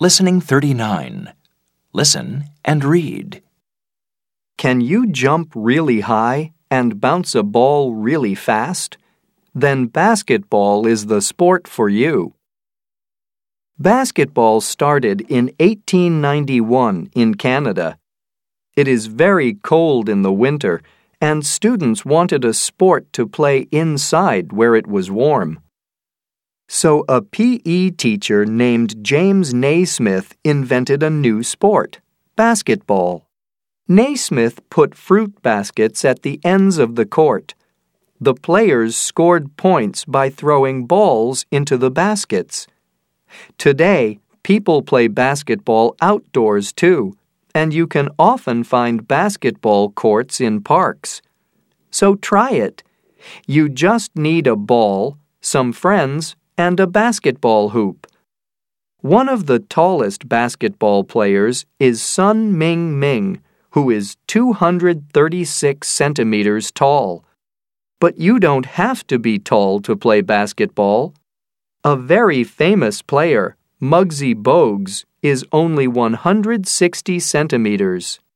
Listening 39. Listen and read. Can you jump really high and bounce a ball really fast? Then basketball is the sport for you. Basketball started in 1891 in Canada. It is very cold in the winter, and students wanted a sport to play inside where it was warm. So a PE teacher named James Naismith invented a new sport, basketball. Naismith put fruit baskets at the ends of the court. The players scored points by throwing balls into the baskets. Today, people play basketball outdoors too, and you can often find basketball courts in parks. So try it. You just need a ball, some friends, and a basketball hoop. One of the tallest basketball players is Sun Ming Ming, who is 236 centimeters tall. But you don't have to be tall to play basketball. A very famous player, Muggsy Bogues, is only 160 centimeters.